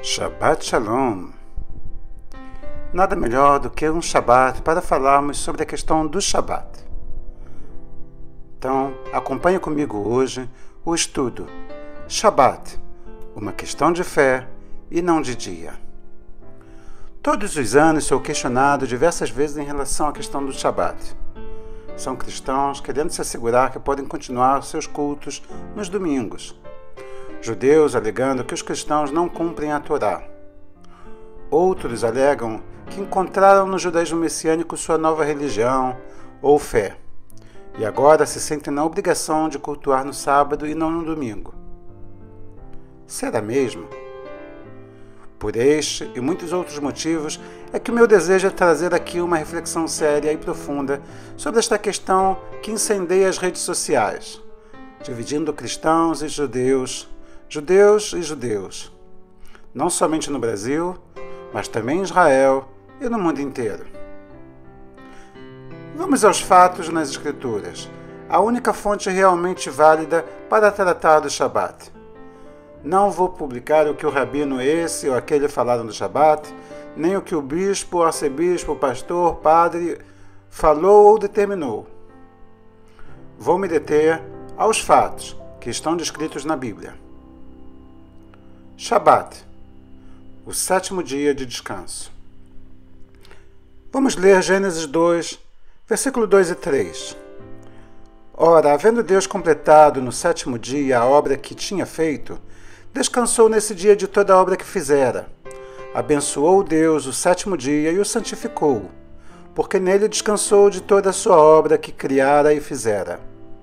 Shabbat Shalom. Nada melhor do que um Shabbat para falarmos sobre a questão do Shabbat. Então, acompanhe comigo hoje o estudo Shabbat, uma questão de fé e não de dia. Todos os anos sou questionado diversas vezes em relação à questão do Shabbat. São cristãos querendo se assegurar que podem continuar seus cultos nos domingos. Judeus alegando que os cristãos não cumprem a Torá. Outros alegam que encontraram no judaísmo messiânico sua nova religião ou fé, e agora se sentem na obrigação de cultuar no sábado e não no domingo. Será mesmo? Por este e muitos outros motivos é que o meu desejo é trazer aqui uma reflexão séria e profunda sobre esta questão que incendeia as redes sociais, dividindo cristãos e judeus, não somente no Brasil, mas também em Israel e no mundo inteiro. Vamos aos fatos nas Escrituras, a única fonte realmente válida para tratar do Shabat. Não vou publicar o que o rabino esse ou aquele falaram do Shabat, nem o que o bispo, arcebispo, pastor, padre falou ou determinou. Vou me deter aos fatos que estão descritos na Bíblia. Shabat, o sétimo dia de descanso. Vamos ler Gênesis 2, versículo 2 e 3. Ora, havendo Deus completado no sétimo dia a obra que tinha feito, descansou nesse dia de toda a obra que fizera. Abençoou Deus o sétimo dia e o santificou, porque nele descansou de toda a sua obra que criara e fizera.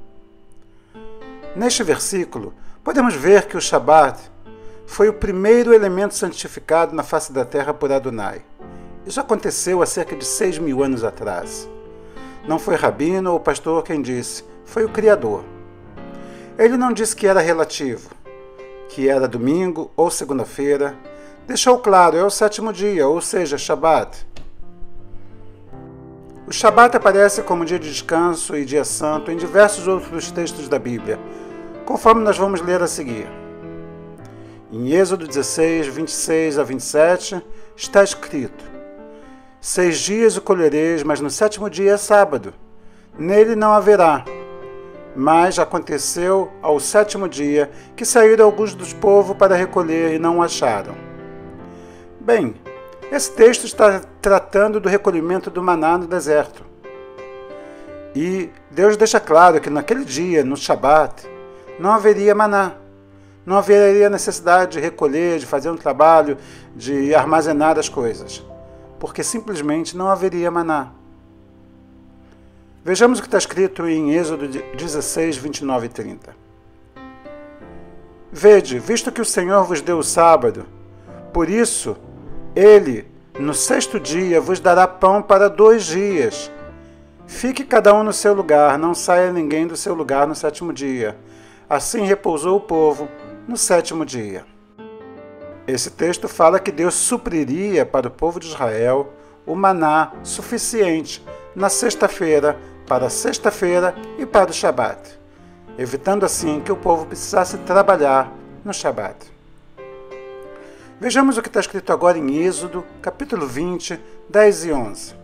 Neste versículo, podemos ver que o Shabat foi o primeiro elemento santificado na face da terra por Adonai. Isso aconteceu há cerca de 6.000 anos atrás. Não foi rabino ou pastor quem disse, foi o Criador. Ele não disse que era relativo, que era domingo ou segunda-feira. Deixou claro, é o sétimo dia, ou seja, Shabat. O Shabat aparece como dia de descanso e dia santo em diversos outros textos da Bíblia, conforme nós vamos ler a seguir. Em Êxodo 16, 26 a 27, está escrito: 6 dias o colhereis, mas no sétimo dia é sábado. Nele não haverá. Mas aconteceu ao sétimo dia que saíram alguns dos povos para recolher e não o acharam. Bem, esse texto está tratando do recolhimento do maná no deserto. E Deus deixa claro que naquele dia, no Shabat, não haveria maná. Não haveria necessidade de recolher, de fazer um trabalho, de armazenar as coisas, porque simplesmente não haveria maná. Vejamos o que está escrito em Êxodo 16, 29 e 30. Vede, visto que o Senhor vos deu o sábado, por isso, Ele, no sexto dia, vos dará pão para 2 dias. Fique cada um no seu lugar, não saia ninguém do seu lugar no sétimo dia. Assim repousou o povo no sétimo dia. Esse texto fala que Deus supriria para o povo de Israel o maná suficiente na sexta-feira, para a sexta-feira e para o Shabat, evitando assim que o povo precisasse trabalhar no Shabat. Vejamos o que está escrito agora em Êxodo, capítulo 20, 10 e 11.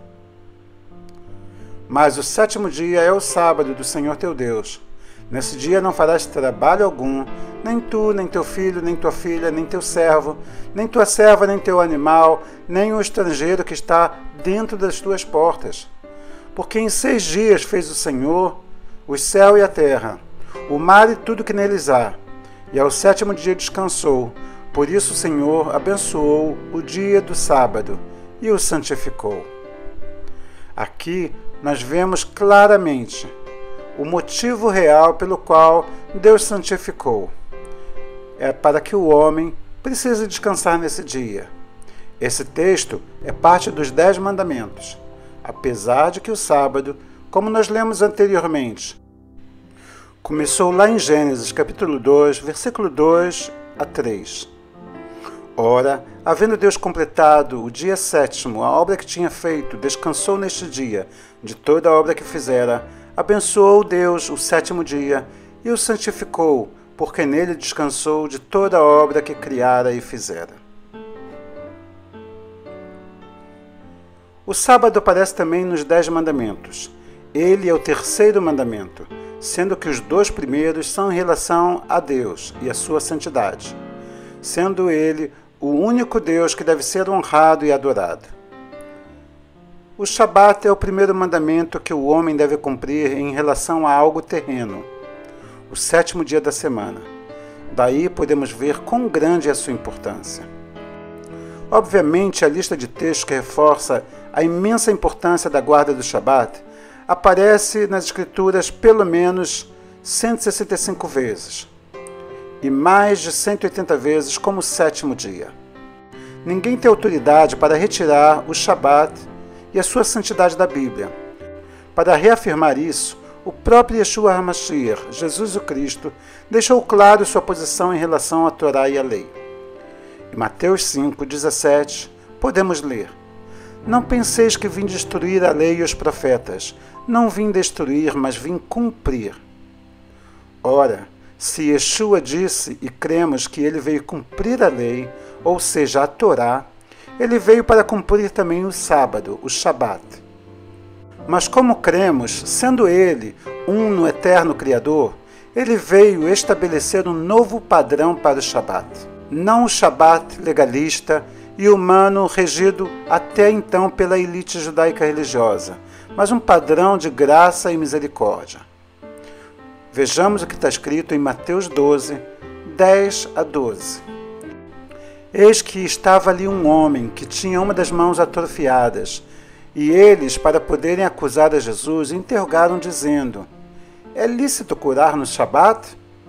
Mas o sétimo dia é o sábado do Senhor teu Deus. Nesse dia não farás trabalho algum, nem tu, nem teu filho, nem tua filha, nem teu servo, nem tua serva, nem teu animal, nem o estrangeiro que está dentro das tuas portas. Porque em 6 dias fez o Senhor o céu e a terra, o mar e tudo que neles há, e ao sétimo dia descansou. Por isso o Senhor abençoou o dia do sábado e o santificou. Aqui nós vemos claramente o motivo real pelo qual Deus santificou. É para que o homem precise descansar nesse dia. Esse texto é parte dos 10 mandamentos, apesar de que o sábado, como nós lemos anteriormente, começou lá em Gênesis, capítulo 2, versículo 2 a 3. Ora, havendo Deus completado o dia sétimo, a obra que tinha feito, descansou neste dia de toda a obra que fizera. Abençoou Deus o sétimo dia e o santificou, porque nele descansou de toda a obra que criara e fizera. O sábado aparece também nos 10 mandamentos. Ele é o terceiro mandamento, sendo que os 2 primeiros são em relação a Deus e a sua santidade, sendo ele o único Deus que deve ser honrado e adorado. O Shabat é o primeiro mandamento que o homem deve cumprir em relação a algo terreno, o 7º dia da semana. Daí podemos ver quão grande é a sua importância. Obviamente, a lista de textos que reforça a imensa importância da guarda do Shabat aparece nas Escrituras pelo menos 165 vezes, e mais de 180 vezes como 7º dia. Ninguém tem autoridade para retirar o Shabat e a sua santidade da Bíblia. Para reafirmar isso, o próprio Yeshua HaMashiach, Jesus o Cristo, deixou claro sua posição em relação à Torá e à lei. Em Mateus 5:17, podemos ler: Não penseis que vim destruir a lei e os profetas. Não vim destruir, mas vim cumprir. Ora, se Yeshua disse e cremos que ele veio cumprir a lei, ou seja, a Torá, ele veio para cumprir também o sábado, o Shabat. Mas como cremos, sendo ele um no eterno Criador, ele veio estabelecer um novo padrão para o Shabat. Não o Shabat legalista e humano regido até então pela elite judaica religiosa, mas um padrão de graça e misericórdia. Vejamos o que está escrito em Mateus 12, 10 a 12. Eis que estava ali um homem que tinha uma das mãos atrofiadas, e eles, para poderem acusar a Jesus, interrogaram dizendo: É lícito curar no Shabat?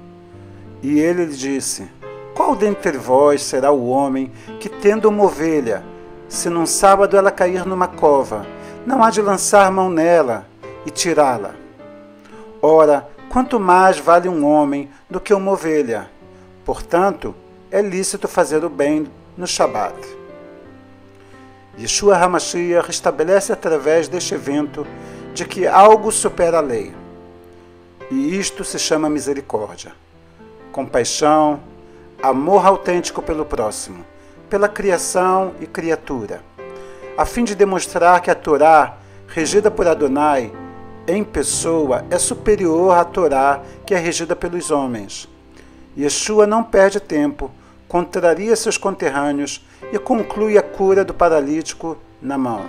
E ele lhe disse: Qual dentre vós será o homem que, tendo uma ovelha, se num sábado ela cair numa cova, não há de lançar mão nela e tirá-la? Ora, quanto mais vale um homem do que uma ovelha? Portanto, é lícito fazer o bem no Shabat. Yeshua HaMashiach estabelece através deste evento de que algo supera a lei. E isto se chama misericórdia, compaixão, amor autêntico pelo próximo, pela criação e criatura, a fim de demonstrar que a Torá, regida por Adonai, em pessoa, é superior à Torá, que é regida pelos homens. Yeshua não perde tempo, contraria seus conterrâneos e conclui a cura do paralítico na mão.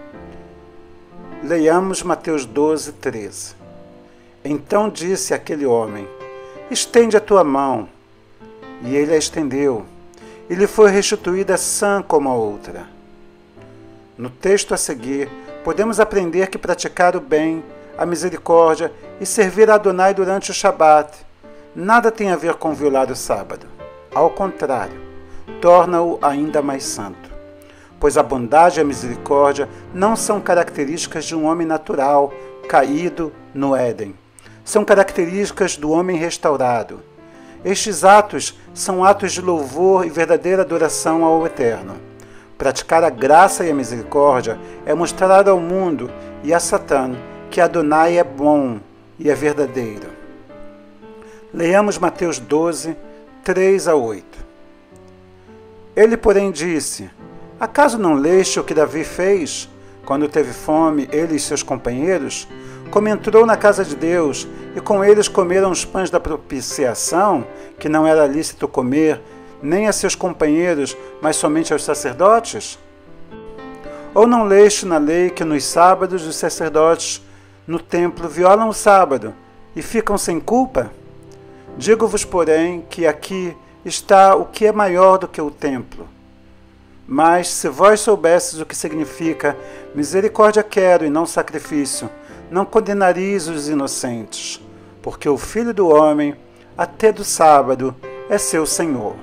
Leiamos Mateus 12, 13. Então disse aquele homem: Estende a tua mão. E ele a estendeu, e lhe foi restituída sã como a outra. No texto a seguir, podemos aprender que praticar o bem, a misericórdia e servir a Adonai durante o Shabat nada tem a ver com violar o sábado. Ao contrário, torna-o ainda mais santo, pois a bondade e a misericórdia não são características de um homem natural, caído no Éden. São características do homem restaurado. Estes atos são atos de louvor e verdadeira adoração ao Eterno. Praticar a graça e a misericórdia é mostrar ao mundo e a Satã que Adonai é bom e é verdadeiro. Leiamos Mateus 12, 3 a 8. Ele, porém, disse: Acaso não leste o que Davi fez? Quando teve fome, ele e seus companheiros, como entrou na casa de Deus, e com eles comeram os pães da propiciação, que não era lícito comer, nem a seus companheiros, mas somente aos sacerdotes? Ou não leste na lei que nos sábados os sacerdotes no templo violam o sábado e ficam sem culpa? Digo-vos, porém, que aqui está o que é maior do que o templo. Mas se vós soubesses o que significa misericórdia quero e não sacrifício, não condenareis os inocentes, porque o Filho do Homem, até do sábado, é seu Senhor.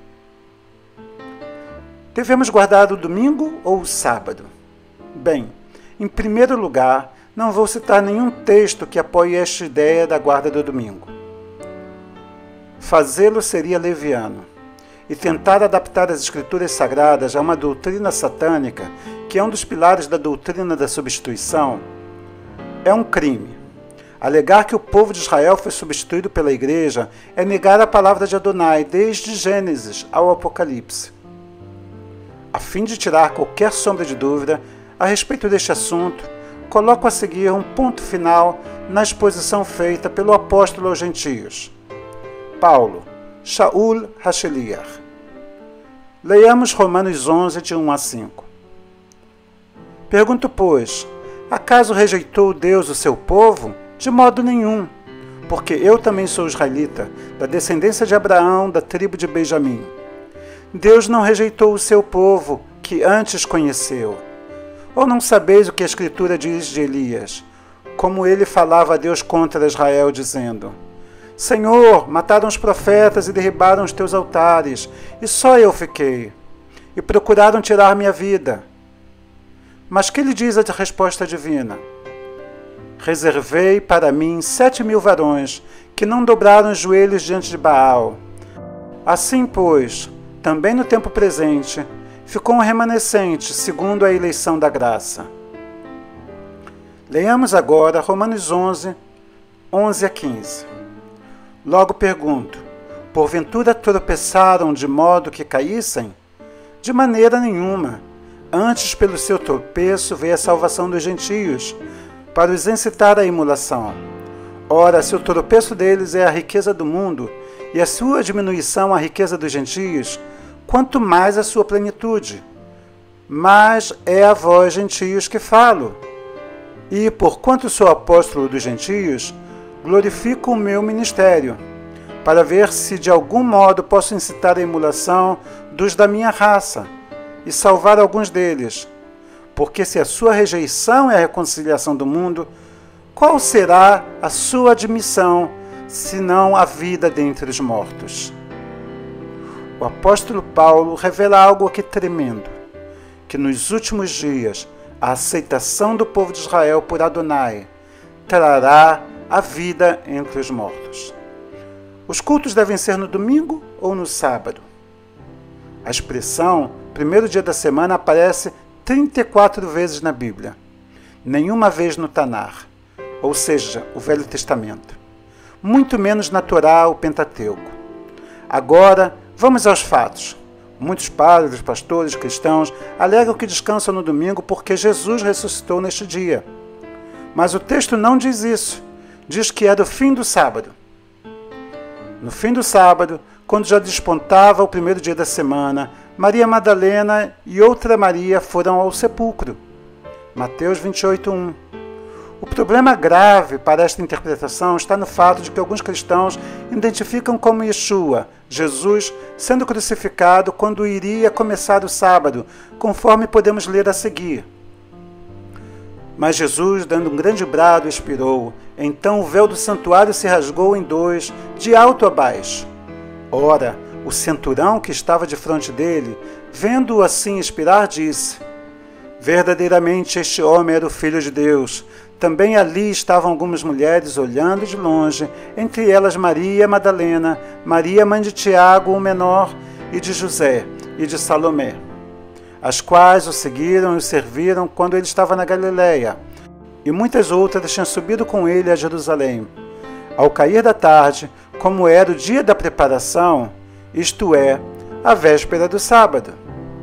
Devemos guardar o domingo ou o sábado? Bem, em primeiro lugar, não vou citar nenhum texto que apoie esta ideia da guarda do domingo. Fazê-lo seria leviano, e tentar adaptar as escrituras sagradas a uma doutrina satânica, que é um dos pilares da doutrina da substituição, é um crime. Alegar que o povo de Israel foi substituído pela igreja é negar a palavra de Adonai desde Gênesis ao Apocalipse. A fim de tirar qualquer sombra de dúvida, a respeito deste assunto, coloco a seguir um ponto final na exposição feita pelo apóstolo aos gentios. Paulo, Shaul HaSheliach. Leiamos Romanos 11, de 1 a 5. Pergunto, pois, acaso rejeitou Deus o seu povo? De modo nenhum, porque eu também sou israelita, da descendência de Abraão, da tribo de Benjamim. Deus não rejeitou o seu povo, que antes conheceu. Ou não sabeis o que a Escritura diz de Elias, como ele falava a Deus contra Israel, dizendo: Senhor, mataram os profetas e derribaram os teus altares, e só eu fiquei, e procuraram tirar minha vida. Mas que lhe diz a resposta divina? Reservei para mim 7.000 varões, que não dobraram os joelhos diante de Baal. Assim, pois, também no tempo presente, ficou um remanescente, segundo a eleição da graça. Leiamos agora Romanos 11, 11 a 15. Logo pergunto, porventura tropeçaram de modo que caíssem? De maneira nenhuma. Antes, pelo seu tropeço, veio a salvação dos gentios, para os incitar à emulação. Ora, se o tropeço deles é a riqueza do mundo, e a sua diminuição a riqueza dos gentios, quanto mais a sua plenitude. Mas é a vós, gentios, que falo. E, porquanto sou apóstolo dos gentios, glorifico o meu ministério, para ver se de algum modo posso incitar a emulação dos da minha raça, e salvar alguns deles. Porque se a sua rejeição é a reconciliação do mundo, qual será a sua admissão, senão a vida dentre os mortos? O apóstolo Paulo revela algo aqui tremendo, que nos últimos dias a aceitação do povo de Israel por Adonai trará a vida entre os mortos. Os cultos devem ser no domingo ou no sábado? A expressão primeiro dia da semana aparece 34 vezes na Bíblia, nenhuma vez no Tanar, ou seja, o Velho Testamento, muito menos na Torá, o Pentateuco. Agora, vamos aos fatos. Muitos padres, pastores, cristãos alegam que descansam no domingo porque Jesus ressuscitou neste dia. Mas o texto não diz isso, diz que é do fim do sábado. No fim do sábado, quando já despontava o primeiro dia da semana, Maria Madalena e outra Maria foram ao sepulcro. Mateus 28:1. O problema grave para esta interpretação está no fato de que alguns cristãos identificam como Yeshua, Jesus, sendo crucificado quando iria começar o sábado, conforme podemos ler a seguir. Mas Jesus, dando um grande brado, expirou. Então o véu do santuário se rasgou em dois, de alto a baixo. Ora, o centurão que estava defronte dele, vendo-o assim expirar, disse: verdadeiramente este homem era o Filho de Deus. Também ali estavam algumas mulheres olhando de longe, entre elas Maria Madalena, Maria mãe de Tiago, o menor, e de José, e de Salomé, as quais o seguiram e o serviram quando ele estava na Galileia. E muitas outras tinham subido com ele a Jerusalém. Ao cair da tarde, como era o dia da preparação, isto é, a véspera do sábado.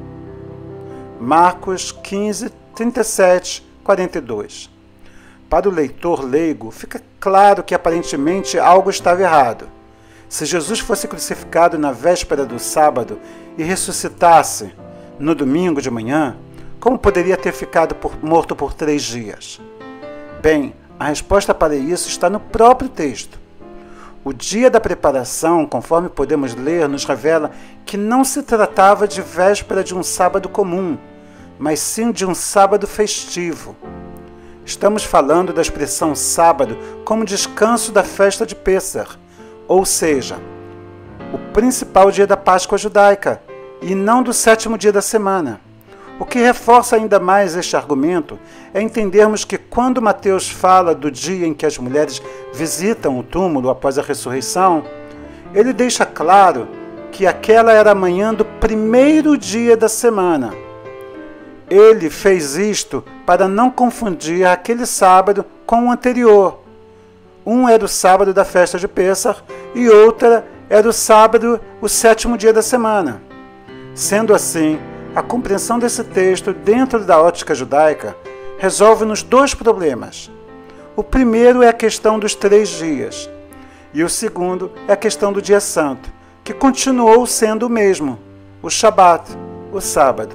Marcos 15, 37, 42. Para o leitor leigo, fica claro que aparentemente algo estava errado. Se Jesus fosse crucificado na véspera do sábado e ressuscitasse no domingo de manhã, como poderia ter ficado morto por 3 dias? Bem, a resposta para isso está no próprio texto. O dia da preparação, conforme podemos ler, nos revela que não se tratava de véspera de um sábado comum, mas sim de um sábado festivo. Estamos falando da expressão sábado como descanso da festa de Pêssar, ou seja, o principal dia da Páscoa judaica, e não do 7º dia da semana. O que reforça ainda mais este argumento é entendermos que quando Mateus fala do dia em que as mulheres visitam o túmulo após a ressurreição, ele deixa claro que aquela era a manhã do primeiro dia da semana. Ele fez isto para não confundir aquele sábado com o anterior. Um era o sábado da festa de Pêssar e outra era o sábado, o 7º dia da semana. Sendo assim, A compreensão desse texto dentro da ótica judaica resolve-nos dois problemas. O primeiro é a questão dos 3 dias, e o segundo é a questão do dia santo, que continuou sendo o mesmo, o Shabat, o sábado.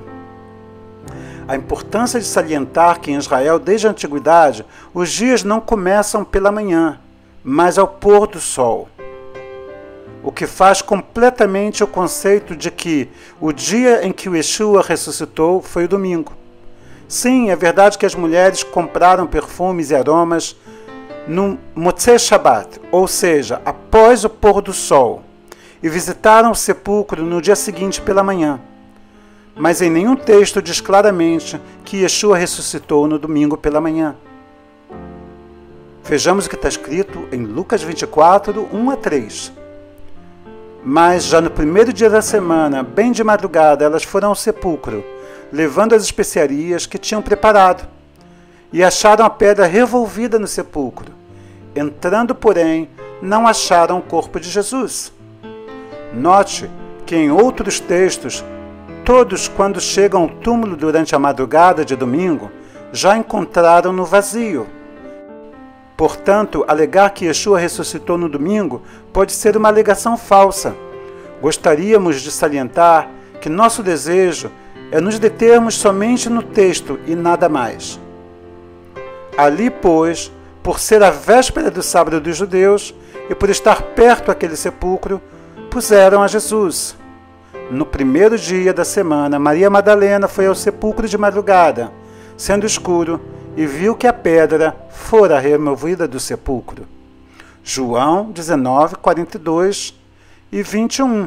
A importância de salientar que em Israel, desde a antiguidade, os dias não começam pela manhã, mas ao pôr do sol. O que faz completamente o conceito de que o dia em que o Yeshua ressuscitou foi o domingo. Sim, é verdade que as mulheres compraram perfumes e aromas no Motzei Shabbat, ou seja, após o pôr do sol, e visitaram o sepulcro no dia seguinte pela manhã. Mas em nenhum texto diz claramente que Yeshua ressuscitou no domingo pela manhã. Vejamos o que está escrito em Lucas 24, 1 a 3. Mas já no primeiro dia da semana, bem de madrugada, elas foram ao sepulcro, levando as especiarias que tinham preparado, e acharam a pedra revolvida no sepulcro. Entrando, porém, não acharam o corpo de Jesus. Note que em outros textos, todos, quando chegam ao túmulo durante a madrugada de domingo, já encontraram-no vazio. Portanto, alegar que Yeshua ressuscitou no domingo pode ser uma alegação falsa. Gostaríamos de salientar que nosso desejo é nos determos somente no texto e nada mais. Ali, pois, por ser a véspera do sábado dos judeus e por estar perto aquele sepulcro, puseram a Jesus. No primeiro dia da semana, Maria Madalena foi ao sepulcro de madrugada, sendo escuro, e viu que a pedra fora removida do sepulcro. João 19, 42 e 21.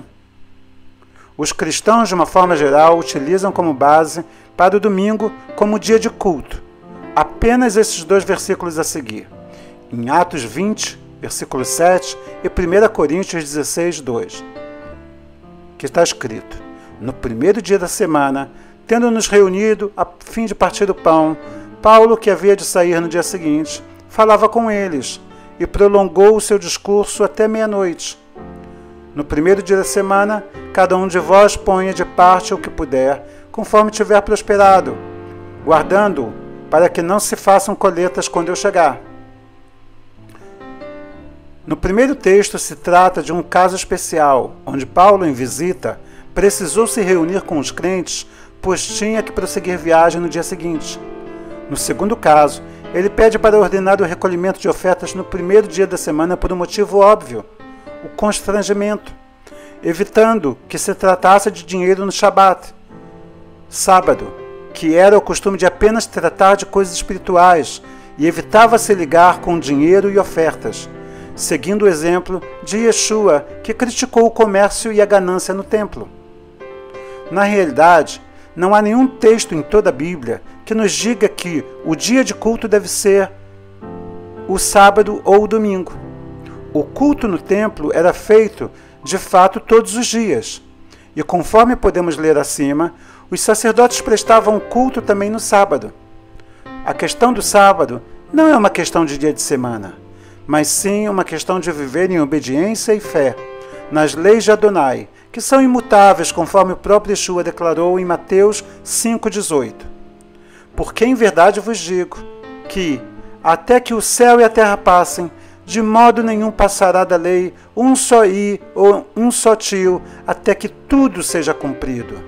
Os cristãos, de uma forma geral, utilizam como base para o domingo como dia de culto apenas esses 2 versículos a seguir, em Atos 20, versículo 7, e 1 Coríntios 16, 2, que está escrito: no primeiro dia da semana, tendo-nos reunido a fim de partir o pão, Paulo, que havia de sair no dia seguinte, falava com eles e prolongou o seu discurso até meia-noite. No primeiro dia da semana, cada um de vós ponha de parte o que puder, conforme tiver prosperado, guardando-o para que não se façam colheitas quando eu chegar. No primeiro texto se trata de um caso especial, onde Paulo, em visita, precisou se reunir com os crentes, pois tinha que prosseguir viagem no dia seguinte. No segundo caso, ele pede para ordenar o recolhimento de ofertas no primeiro dia da semana por um motivo óbvio, o constrangimento, evitando que se tratasse de dinheiro no Shabat, sábado, que era o costume de apenas tratar de coisas espirituais, e evitava se ligar com dinheiro e ofertas, seguindo o exemplo de Yeshua, que criticou o comércio e a ganância no templo. Na realidade, não há nenhum texto em toda a Bíblia que nos diga que o dia de culto deve ser o sábado ou o domingo. O culto no templo era feito, de fato, todos os dias. E conforme podemos ler acima, os sacerdotes prestavam culto também no sábado. A questão do sábado não é uma questão de dia de semana, mas sim uma questão de viver em obediência e fé nas leis de Adonai, que são imutáveis, conforme o próprio Yeshua declarou em Mateus 5,18. Porque em verdade vos digo que, até que o céu e a terra passem, de modo nenhum passará da lei um só i ou um só tio, até que tudo seja cumprido.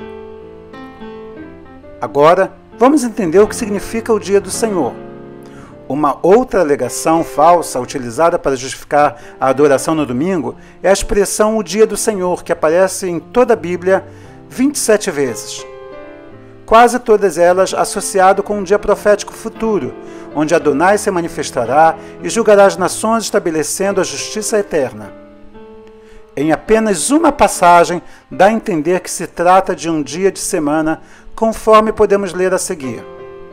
Agora, vamos entender o que significa o dia do Senhor. Uma outra alegação falsa utilizada para justificar a adoração no domingo é a expressão o dia do Senhor, que aparece em toda a Bíblia 27 vezes. Quase todas elas associado com um dia profético futuro, onde Adonai se manifestará e julgará as nações, estabelecendo a justiça eterna. Em apenas uma passagem, dá a entender que se trata de um dia de semana, conforme podemos ler a seguir.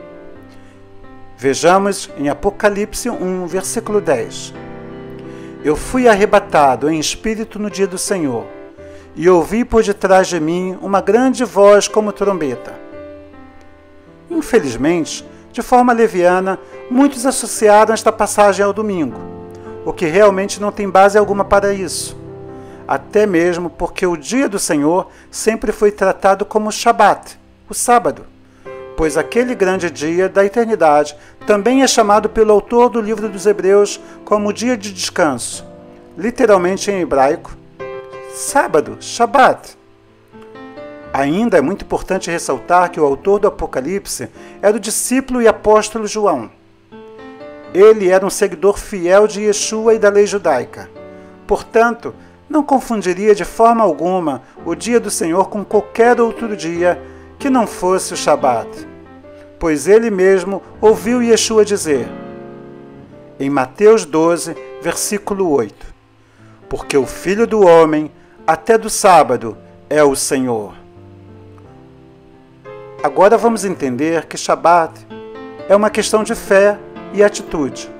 Vejamos em Apocalipse 1, versículo 10. Eu fui arrebatado em espírito no dia do Senhor, e ouvi por detrás de mim uma grande voz como trombeta. Infelizmente, de forma leviana, muitos associaram esta passagem ao domingo, o que realmente não tem base alguma para isso. até mesmo porque o dia do Senhor sempre foi tratado como Shabat, o sábado, pois aquele grande dia da eternidade também é chamado pelo autor do livro dos Hebreus como dia de descanso, literalmente em hebraico, sábado, Shabat. Ainda é muito importante ressaltar que o autor do Apocalipse era o discípulo e apóstolo João. Ele era um seguidor fiel de Yeshua e da lei judaica. Portanto, não confundiria de forma alguma o dia do Senhor com qualquer outro dia que não fosse o Shabat, pois ele mesmo ouviu Yeshua dizer, em Mateus 12, versículo 8, porque o Filho do Homem, até do sábado, é o Senhor. Agora vamos entender que Shabat é uma questão de fé e atitude.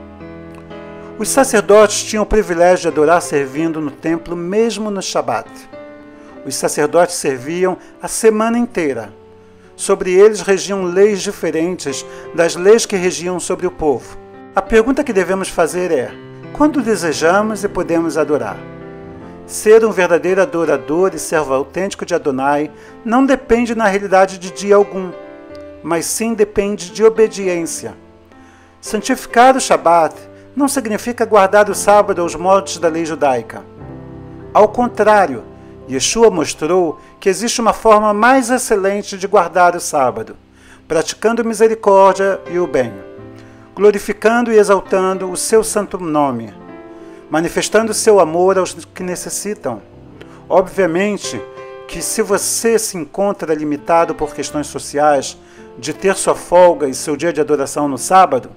Os sacerdotes tinham o privilégio de adorar servindo no templo mesmo no Shabat. Os sacerdotes serviam a semana inteira. Sobre eles regiam leis diferentes das leis que regiam sobre o povo. A pergunta que devemos fazer é: quando desejamos e podemos adorar? Ser um verdadeiro adorador e servo autêntico de Adonai não depende na realidade de dia algum, mas sim depende de obediência. Santificar o Shabat não significa guardar o sábado aos moldes da lei judaica. Ao contrário, Yeshua mostrou que existe uma forma mais excelente de guardar o sábado, praticando misericórdia e o bem, glorificando e exaltando o seu santo nome, manifestando seu amor aos que necessitam. Obviamente que se você se encontra limitado por questões sociais de ter sua folga e seu dia de adoração no sábado,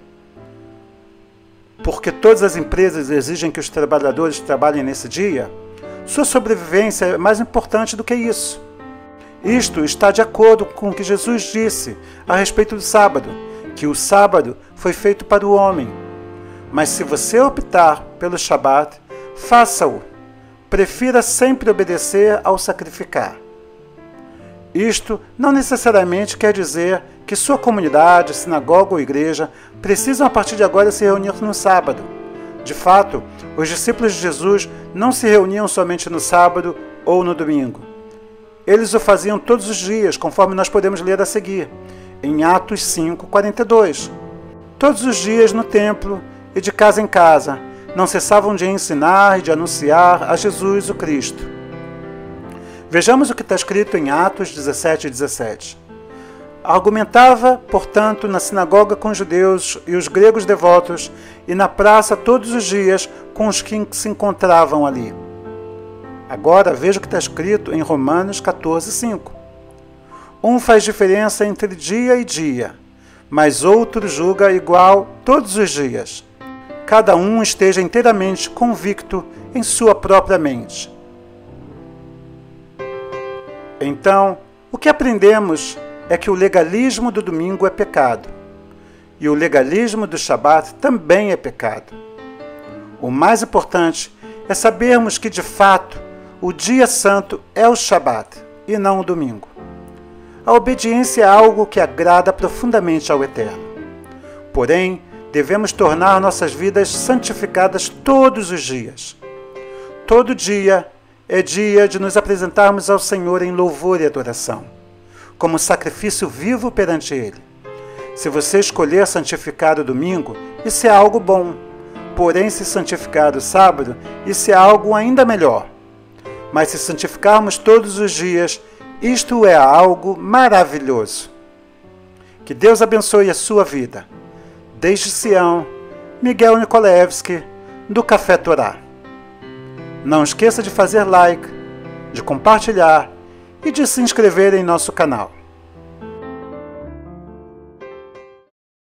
porque todas as empresas exigem que os trabalhadores trabalhem nesse dia, sua sobrevivência é mais importante do que isso. Isto está de acordo com o que Jesus disse a respeito do sábado, que o sábado foi feito para o homem. Mas se você optar pelo Shabat, faça-o. Prefira sempre obedecer ao sacrificar. Isto não necessariamente quer dizer que sua comunidade, sinagoga ou igreja precisam a partir de agora se reunir no sábado. De fato, os discípulos de Jesus não se reuniam somente no sábado ou no domingo. Eles o faziam todos os dias, conforme nós podemos ler a seguir, em Atos 5:42. Todos os dias no templo e de casa em casa, não cessavam de ensinar e de anunciar a Jesus o Cristo. Vejamos o que está escrito em Atos 17:17. Argumentava, portanto, na sinagoga com os judeus e os gregos devotos, e na praça todos os dias com os que se encontravam ali. Agora veja o que está escrito em Romanos 14:5. Um faz diferença entre dia e dia, mas outro julga igual todos os dias. Cada um esteja inteiramente convicto em sua própria mente. Então, o que aprendemos é que o legalismo do domingo é pecado, e o legalismo do Shabat também é pecado. O mais importante é sabermos que, de fato, o dia santo é o Shabat e não o domingo. A obediência é algo que agrada profundamente ao Eterno. Porém, devemos tornar nossas vidas santificadas todos os dias. Todo dia é dia de nos apresentarmos ao Senhor em louvor e adoração, como sacrifício vivo perante Ele. Se você escolher santificar o domingo, isso é algo bom. Porém, se santificar o sábado, isso é algo ainda melhor. Mas se santificarmos todos os dias, isto é algo maravilhoso. Que Deus abençoe a sua vida. Desde Sião, Miguel Nikolevski, do Café Torá. Não esqueça de fazer like, de compartilhar e de se inscrever em nosso canal.